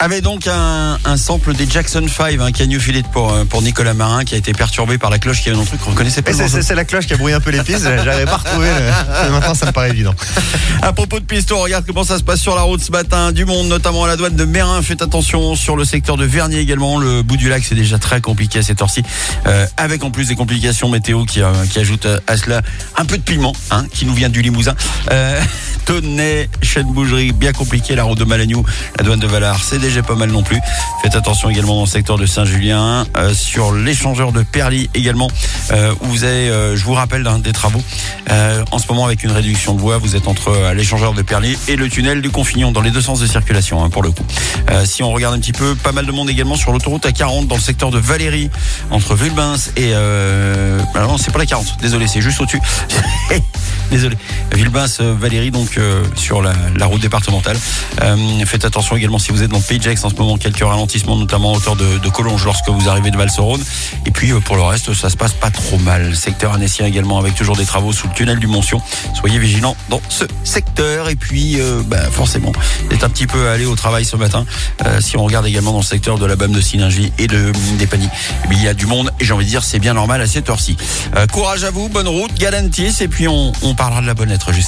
Avait donc un sample des Jackson 5, Can You Feel It pour Nicolas Marin, qui a été perturbé par la cloche qui avait dans le truc qu'on reconnaissait pas. C'est la cloche qui a brouillé un peu les pistes. J'avais pas retrouvé. Maintenant, ça me paraît évident. À propos de pistes, on regarde comment ça se passe sur la route ce matin. Du monde, notamment à la douane de Mérin. Faites attention sur le secteur de Vernier également. Le bout du lac, c'est déjà très compliqué à cette heure-ci. Avec en plus des complications météo qui ajoutent à cela un peu de piment, qui nous vient du Limousin. Tonnet, chaîne bougerie, bien compliqué. La route de Malagnou, la douane de Valard, c'est déjà pas mal non plus. Faites attention également dans le secteur de Saint-Julien, sur l'échangeur de Perly également, où vous avez, je vous rappelle, des travaux. En ce moment, avec une réduction de voie, vous êtes entre l'échangeur de Perly et le tunnel du Confignon, dans les deux sens de circulation, pour le coup. Si on regarde un petit peu, pas mal de monde également sur l'autoroute A40, dans le secteur de Valérie, entre Vulbins et... alors non, c'est pas la 40, désolé, c'est juste au-dessus. Désolé. Vulbins, Valérie, donc sur la route départementale. Faites attention également si vous êtes dans le Pays de Gex en ce moment, quelques ralentissements, notamment à hauteur de Collonges lorsque vous arrivez de Val-sur-Rhône. Et puis pour le reste, ça se passe pas trop mal. Secteur annécien également, avec toujours des travaux sous le tunnel du Montsion. Soyez vigilants dans ce secteur. Et puis forcément, c'est un petit peu aller au travail ce matin. Si on regarde également dans le secteur de la BAM de Silingy et des Pagny, il y a du monde et j'ai envie de dire c'est bien normal à cette heure-ci. Courage à vous, bonne route, galantis, et puis on parlera de la bonne lettre juste